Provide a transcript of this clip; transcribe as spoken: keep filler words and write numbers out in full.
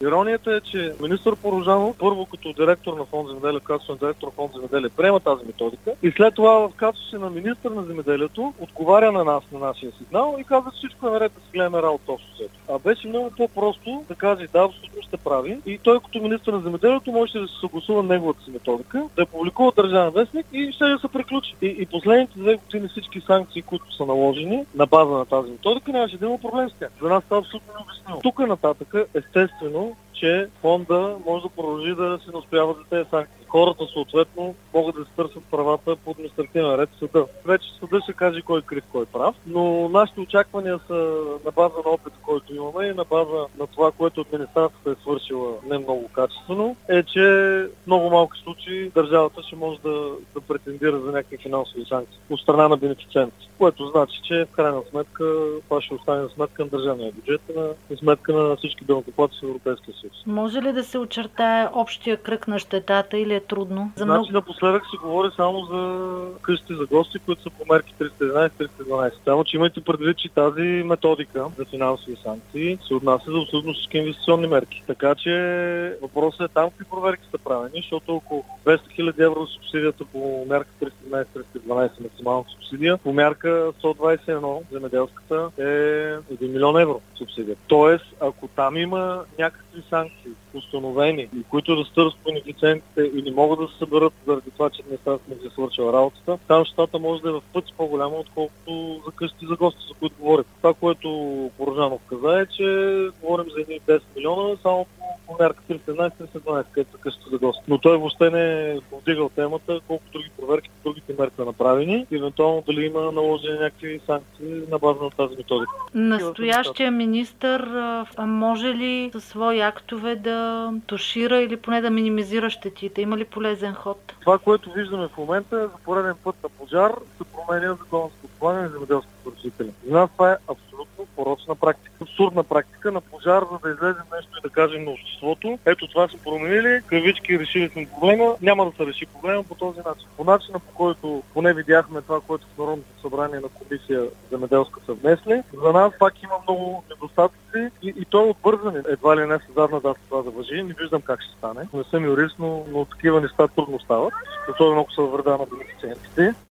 Иронията е, че министър Порожанов, първо като директор на фонд земеделие, качествен директор на фонд земеделие, приема тази методика и след това в качеството на министър на земеделието отговаря на нас, на нашия сигнал и казва, че всичко е наред да си гледаме работа общо взето. А беше много по-просто да каже да, абсолютно ще прави и той като министър на земеделието може да се съгласува неговата си методика, да я публикува Държавен вестник и ще да се приключи. И, и последните две години всички санкции, които са наложени на база на тази методика, нямаше да има проблем с тях. За нас това е абсолютно необяснимо. Тук нататък, естествено, че фонда може да продължи да се настоява за тези санкции. Хората съответно могат да се търсят правата по административен ред в съда. Вече съда ще каже кой е крив, кой е прав, но нашите очаквания са на база на опит, който имаме и на база на това, което администрацията е свършила не много качествено, е, че в много малки случаи държавата ще може да, да претендира за някакви финансови санкции от страна на бенефициенти, което значи, че в крайна сметка това ще остане на сметка на държавния бюджет и на, на сметка на всички данъкоплатци в Европейския съюз. Може ли да се очертае общия кръг на щетата или е трудно? За значи много... напоследък се говори само за къщи за гости, които са по мерки триста и единадесет триста и дванадесет. Само, че имайте предвид, че тази методика за финансови санкции се отнася за абсолютно всички инвестиционни мерки. Така че въпросът е там какви проверки са правени, защото около двеста хиляди евро субсидията по мярка триста и единадесет триста и дванадесет максимална субсидия, по мярка сто двадесет и едно земеделската е един милион евро субсидия. Тоест, ако там има някакви санкции установени, и които да стърсят бенефициентите и не могат да се съберат заради това, че администрацията не си е свършила работата, там щата може да е в пъти по-голяма, отколкото за къщи за гости, за които говорим. Това, което Порожанов каза е, че говорим за едни десет милиона само по, по мярка триста и единадесет триста и дванадесет, където са къщи за гости. Но той въобще не е повдигал темата, колко други проверки, другите мерки са направени и евентуално дали има наложени някакви санкции на база на тази методика. Настоящия министър може ли със свои актове да тушира или поне да минимизира щетите? Има ли полезен ход? Това, което виждаме в момента е за пореден път на пожар се променя закона за подпомагане на земеделските производители. За нас това е абсолютно порочна практика. Абсурдна практика на пожар, за да излезем нещо и да кажем на обществото. Ето това са променили, кавички, решили сме проблема, няма да се реши проблема по този начин. По начина, по който поне видяхме това, което в Народното събрание на комисия земеделска са внесли, за нас пак има много недостатъци и, и то е отбързане. Едва ли не с задна дата това да важи. Не виждам как ще стане. Не съм юрист, но, но такива неща трудно стават, особено ако са вреда на бенефициентите.